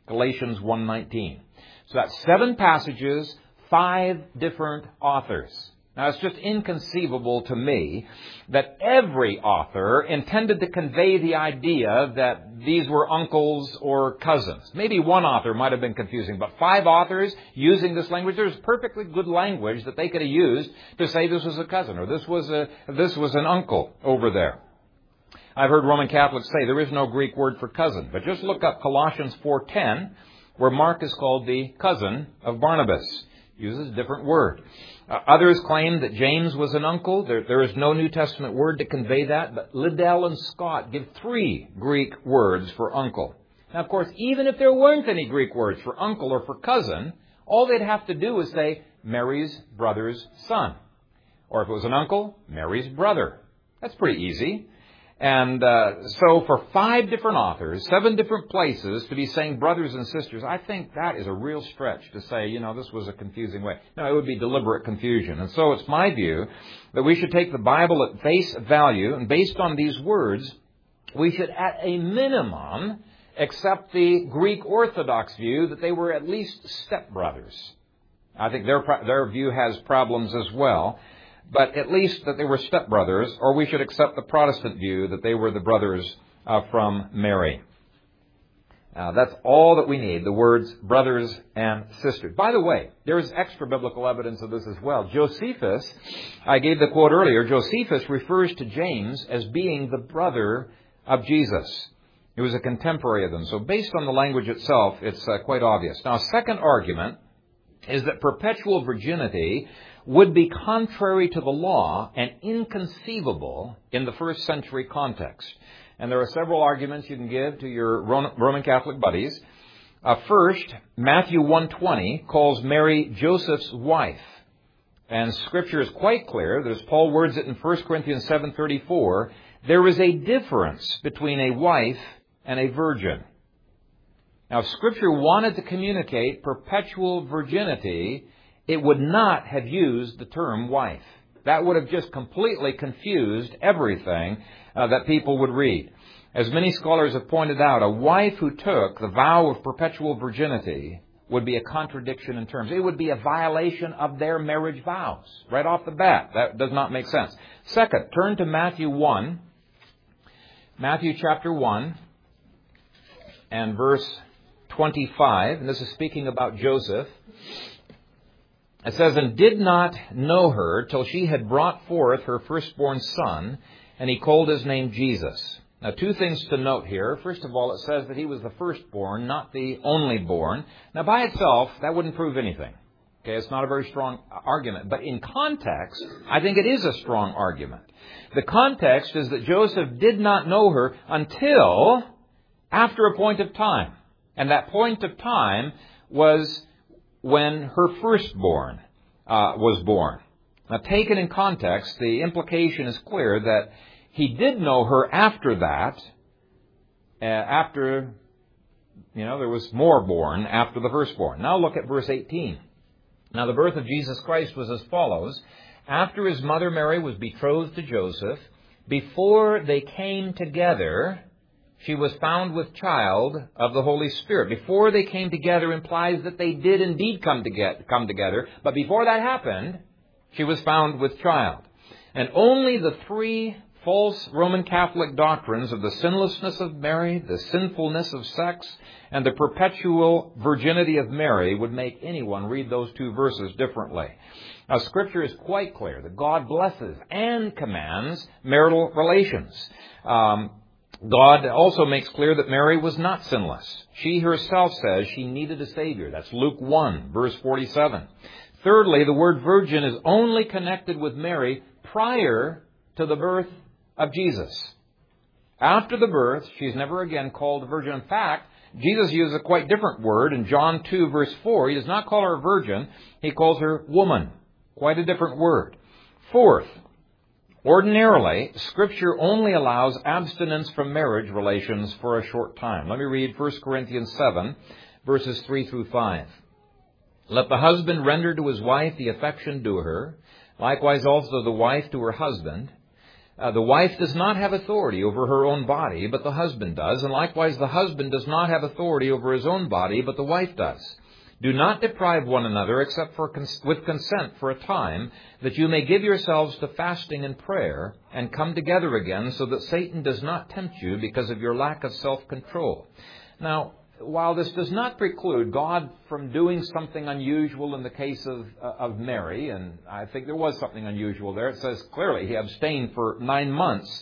A: Galatians one nineteen. So that's seven passages, five different authors. Now, it's just inconceivable to me that every author intended to convey the idea that these were uncles or cousins. Maybe one author might have been confusing, but five authors using this language, there's perfectly good language that they could have used to say this was a cousin or this was a this was an uncle over there. I've heard Roman Catholics say there is no Greek word for cousin, but just look up Colossians four ten, where Mark is called the cousin of Barnabas. Uses a different word. Uh, others claim that James was an uncle. There, there is no New Testament word to convey that, but Liddell and Scott give three Greek words for uncle. Now, of course, even if there weren't any Greek words for uncle or for cousin, all they'd have to do is say Mary's brother's son. Or if it was an uncle, Mary's brother. That's pretty easy. And uh, so for five different authors, seven different places to be saying brothers and sisters, I think that is a real stretch to say, you know, this was a confusing way. No, it would be deliberate confusion. And so it's my view that we should take the Bible at face value, and based on these words, we should at a minimum accept the Greek Orthodox view that they were at least stepbrothers. I think their their view has problems as well. But at least that they were stepbrothers, or we should accept the Protestant view that they were the brothers uh, from Mary. Uh, that's all that we need, the words brothers and sisters. By the way, there is extra biblical evidence of this as well. Josephus, I gave the quote earlier, Josephus refers to James as being the brother of Jesus. He was a contemporary of them. So based on the language itself, it's uh, quite obvious. Now, a second argument is that perpetual virginity would be contrary to the law and inconceivable in the first century context. And there are several arguments you can give to your Roman Catholic buddies. Uh, first, Matthew one twenty calls Mary Joseph's wife. And Scripture is quite clear, as Paul words it in First Corinthians seven thirty-four, there is a difference between a wife and a virgin. Now, if Scripture wanted to communicate perpetual virginity, it would not have used the term wife. That would have just completely confused everything uh, that people would read. As many scholars have pointed out, a wife who took the vow of perpetual virginity would be a contradiction in terms. It would be a violation of their marriage vows right off the bat. That does not make sense. Second, turn to Matthew one. Matthew chapter one and verse twenty-five. And this is speaking about Joseph. It says, and did not know her till she had brought forth her firstborn son, and he called his name Jesus. Now, two things to note here. First of all, it says that he was the firstborn, not the only born. Now, by itself, that wouldn't prove anything. Okay, it's not a very strong argument. But in context, I think it is a strong argument. The context is that Joseph did not know her until after a point of time. And that point of time was when her firstborn uh, was born. Now, taken in context, the implication is clear that he did know her after that, uh, after, you know, there was more born after the firstborn. Now look at verse eighteen. Now, the birth of Jesus Christ was as follows. After his mother Mary was betrothed to Joseph, before they came together, she was found with child of the Holy Spirit. Before they came together implies that they did indeed come to get, come together. But before that happened, she was found with child. And only the three false Roman Catholic doctrines of the sinlessness of Mary, the sinfulness of sex, and the perpetual virginity of Mary would make anyone read those two verses differently. Now, Scripture is quite clear that God blesses and commands marital relations. Um, God also makes clear that Mary was not sinless. She herself says she needed a Savior. That's Luke one, verse forty-seven. Thirdly, the word virgin is only connected with Mary prior to the birth of Jesus. After the birth, she's never again called a virgin. In fact, Jesus uses a quite different word in John two, verse four. He does not call her a virgin. He calls her woman. Quite a different word. Fourth, ordinarily, Scripture only allows abstinence from marriage relations for a short time. Let me read First Corinthians seven, verses three through five. Let the husband render to his wife the affection due her, likewise also the wife to her husband. Uh, the wife does not have authority over her own body, but the husband does. And likewise, the husband does not have authority over his own body, but the wife does. Do not deprive one another except for cons- with consent for a time, that you may give yourselves to fasting and prayer, and come together again, so that Satan does not tempt you because of your lack of self-control. Now, while this does not preclude God from doing something unusual in the case of uh, of Mary, and I think there was something unusual there, it says clearly he abstained for nine months.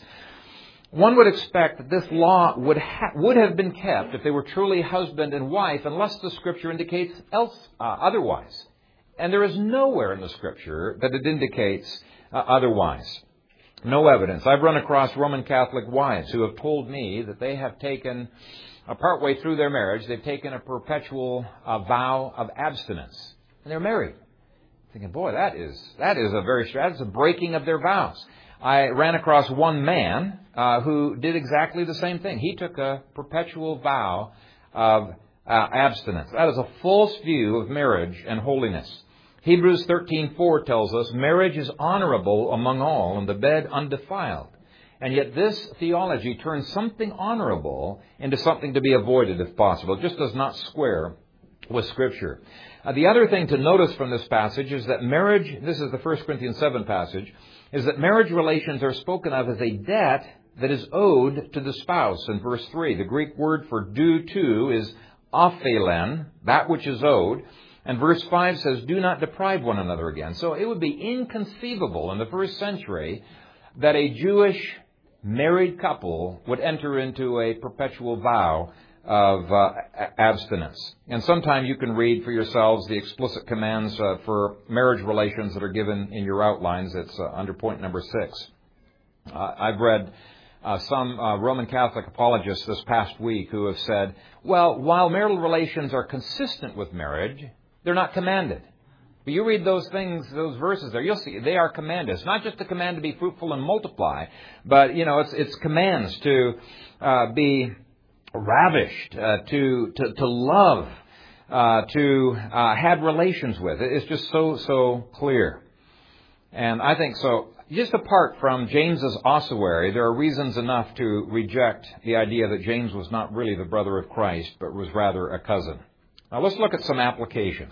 A: One would expect that this law would ha- would have been kept if they were truly husband and wife, unless the Scripture indicates else uh, otherwise. And there is nowhere in the Scripture that it indicates uh, otherwise. No evidence. I've run across Roman Catholic wives who have told me that they have taken, uh, partway through their marriage, they've taken a perpetual uh, vow of abstinence. And they're married. Thinking, boy, that is that is a very, that's a breaking of their vows. I ran across one man uh, who did exactly the same thing. He took a perpetual vow of uh, abstinence. That is a false view of marriage and holiness. Hebrews thirteen four tells us, marriage is honorable among all, and the bed undefiled. And yet this theology turns something honorable into something to be avoided if possible. It just does not square with Scripture. Uh, the other thing to notice from this passage is that marriage, this is the First Corinthians seven passage, is that marriage relations are spoken of as a debt that is owed to the spouse. In verse three, the Greek word for due to is ophelen, that which is owed. And verse five says, do not deprive one another again. So it would be inconceivable in the first century that a Jewish married couple would enter into a perpetual vow of uh, abstinence. And sometime you can read for yourselves the explicit commands uh, for marriage relations that are given in your outlines. It's uh, under point number six. Uh, I've read uh, some uh, Roman Catholic apologists this past week who have said, well, while marital relations are consistent with marriage, they're not commanded. But you read those things, those verses there, you'll see they are commanded. It's not just a command to be fruitful and multiply, but, you know, it's, it's commands to uh, be ravished, uh, to, to to love, uh, to uh, have relations with. It's just so, so clear. And I think so. Just apart from James's ossuary, there are reasons enough to reject the idea that James was not really the brother of Christ, but was rather a cousin. Now let's look at some applications.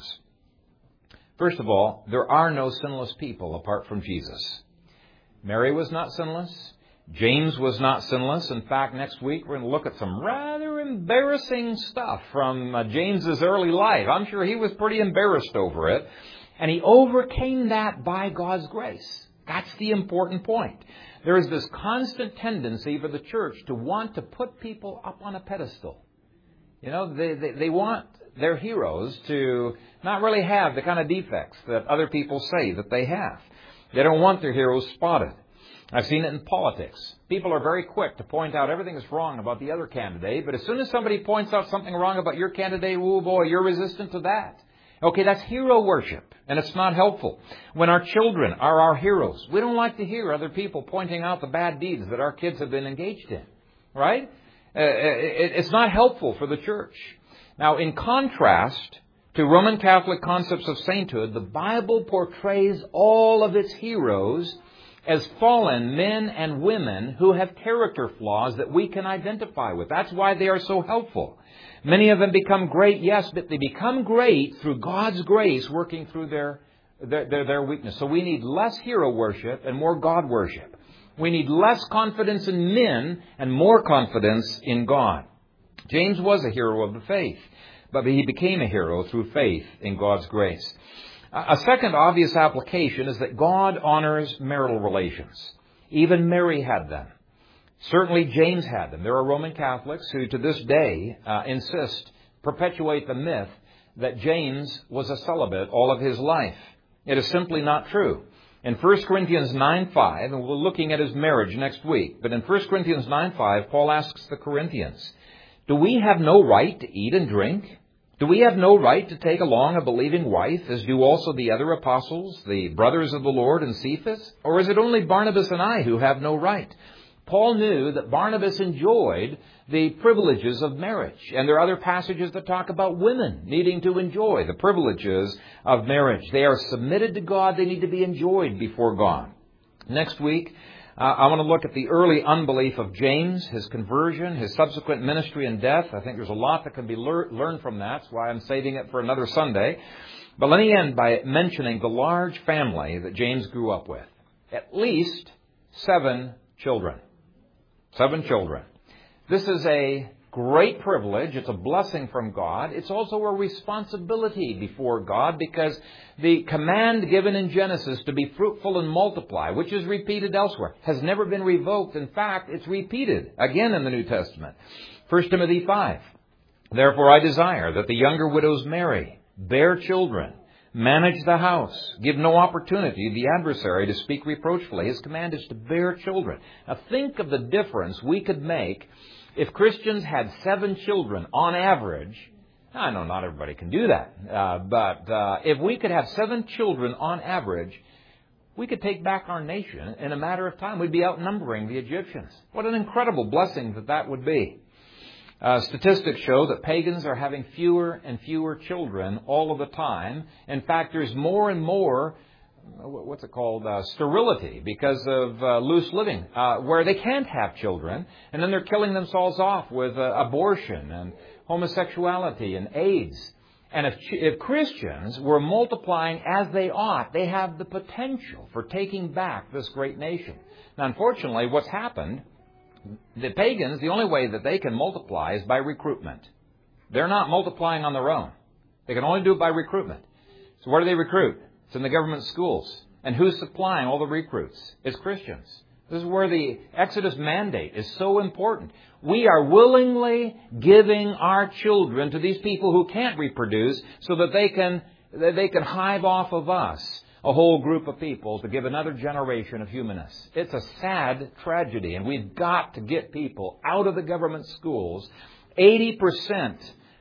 A: First of all, there are no sinless people apart from Jesus. Mary was not sinless. James was not sinless. In fact, next week we're going to look at some rather embarrassing stuff from uh, James's early life. I'm sure he was pretty embarrassed over it. And he overcame that by God's grace. That's the important point. There is this constant tendency for the church to want to put people up on a pedestal. You know, they, they, they want their heroes to not really have the kind of defects that other people say that they have. They don't want their heroes spotted. I've seen it in politics. People are very quick to point out everything that's wrong about the other candidate, but as soon as somebody points out something wrong about your candidate, oh boy, you're resistant to that. Okay, that's hero worship, and it's not helpful. When our children are our heroes, we don't like to hear other people pointing out the bad deeds that our kids have been engaged in, right? Uh, it, it's not helpful for the church. Now, in contrast to Roman Catholic concepts of sainthood, the Bible portrays all of its heroes as fallen men and women who have character flaws that we can identify with. That's why they are so helpful. Many of them become great, yes, but they become great through God's grace working through their, their, their, their weakness. So we need less hero worship and more God worship. We need less confidence in men and more confidence in God. James was a hero of the faith, but he became a hero through faith in God's grace. A second obvious application is that God honors marital relations. Even Mary had them. Certainly James had them. There are Roman Catholics who to this day uh, insist, perpetuate the myth that James was a celibate all of his life. It is simply not true. In First Corinthians nine five, and we're looking at his marriage next week, but in First Corinthians nine five, Paul asks the Corinthians, do we have no right to eat and drink? Do we have no right to take along a believing wife, as do also the other apostles, the brothers of the Lord and Cephas? Or is it only Barnabas and I who have no right? Paul knew that Barnabas enjoyed the privileges of marriage. And there are other passages that talk about women needing to enjoy the privileges of marriage. They are submitted to God. They need to be enjoyed before God. Next week, Uh, I want to look at the early unbelief of James, his conversion, his subsequent ministry and death. I think there's a lot that can be lear- learned from that. That's why I'm saving it for another Sunday. But let me end by mentioning the large family that James grew up with. At least seven children. Seven children. This is a great privilege. It's a blessing from God. It's also a responsibility before God, because the command given in Genesis to be fruitful and multiply, which is repeated elsewhere, has never been revoked. In fact, it's repeated again in the New Testament. First Timothy five. Therefore I desire that the younger widows marry, bear children, manage the house, give no opportunity to the adversary to speak reproachfully. His command is to bear children. Now think of the difference we could make if Christians had seven children on average. I know not everybody can do that, uh, but uh, if we could have seven children on average, we could take back our nation in a matter of time. We'd be outnumbering the Egyptians. What an incredible blessing that that would be. Uh, statistics show that pagans are having fewer and fewer children all of the time. In fact, there's more and more, what's it called, uh, sterility because of uh, loose living, uh, where they can't have children, and then they're killing themselves off with uh, abortion and homosexuality and AIDS. And if, if Christians were multiplying as they ought, they have the potential for taking back this great nation. Now, unfortunately, what's happened, the pagans, the only way that they can multiply is by recruitment. They're not multiplying on their own. They can only do it by recruitment. So where do they recruit? It's in the government schools. And who's supplying all the recruits? It's Christians. This is where the Exodus mandate is so important. We are willingly giving our children to these people who can't reproduce so that they can, they can hive off of us a whole group of people to give another generation of humanists. It's a sad tragedy, and we've got to get people out of the government schools. eighty percent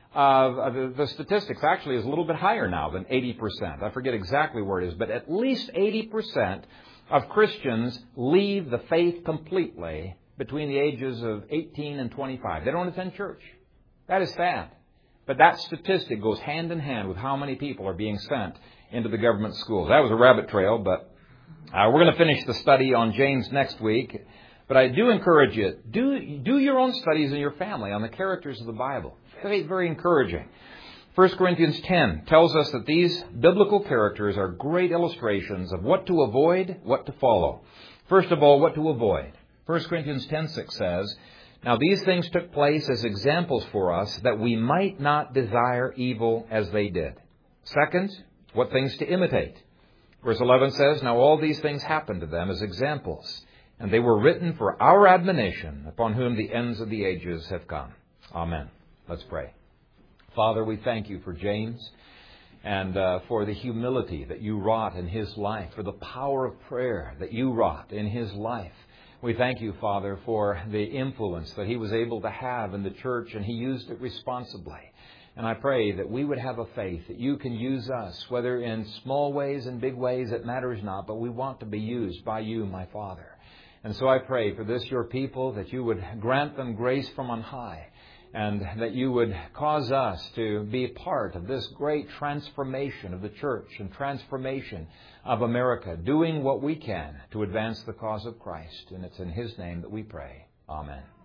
A: of the, the statistics actually is a little bit higher now than eighty percent. I forget exactly where it is, but at least eighty percent of Christians leave the faith completely between the ages of eighteen and twenty-five. They don't attend church. That is sad. But that statistic goes hand in hand with how many people are being sent into the government schools. That was a rabbit trail, but uh, we're going to finish the study on James next week. But I do encourage you, do, do your own studies in your family on the characters of the Bible. Very, very encouraging. First Corinthians ten tells us that these biblical characters are great illustrations of what to avoid, what to follow. First of all, what to avoid. First Corinthians ten six says, now these things took place as examples for us, that we might not desire evil as they did. Second, what things to imitate. Verse eleven says, now all these things happened to them as examples, and they were written for our admonition, upon whom the ends of the ages have come. Amen. Let's pray. Father, we thank you for James and uh, for the humility that you wrought in his life, for the power of prayer that you wrought in his life. We thank you, Father, for the influence that he was able to have in the church, and he used it responsibly. And I pray that we would have a faith that you can use us, whether in small ways and big ways, it matters not, but we want to be used by you, my Father. And so I pray for this, your people, that you would grant them grace from on high, and that you would cause us to be part of this great transformation of the church and transformation of America, doing what we can to advance the cause of Christ. And it's in his name that we pray. Amen.